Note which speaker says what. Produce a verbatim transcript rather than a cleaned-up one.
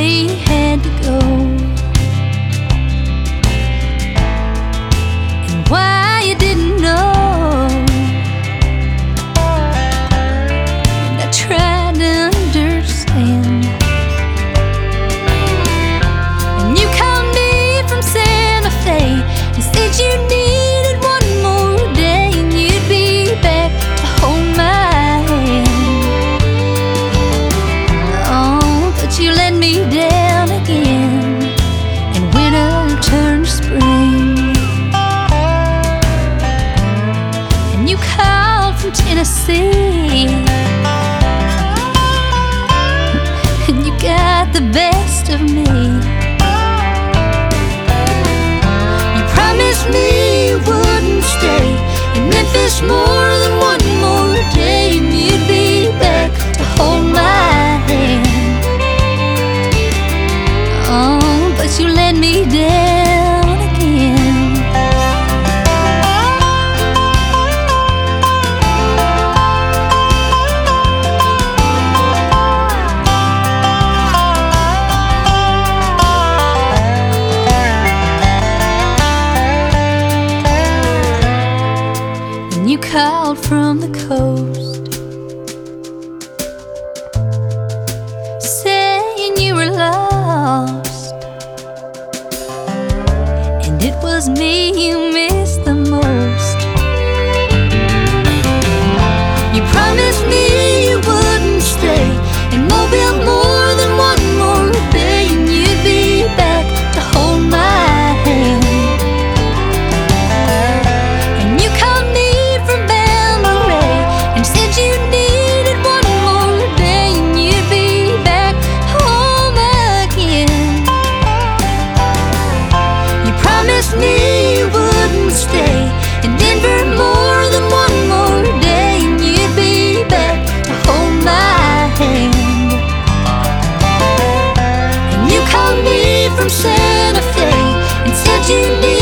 Speaker 1: we had to go, and why you didn't know. And I tried to understand, and you called me from Santa Fe and said you needed one more day and you'd be back to hold my hand. Oh, but you let me down again, and winter turned to spring, and you called from Tennessee, and you got the best of me. You promised me you wouldn't stay in Memphis more than one more day, and you'd be back to hold my hand. Oh, but you let me down again. And you called from the coast, saying you were lost, and it was me you missed the most. You promised me you wouldn't stay in Mobile more than one more day, and you'd be back to hold my hand. And you called me from Bel-Marais and said you needed one more day, and you'd be back home again. You promised me you wouldn't stay in Denver more than one more day, and you'd be back to hold my hand. And you called me from Santa Fe and said you needed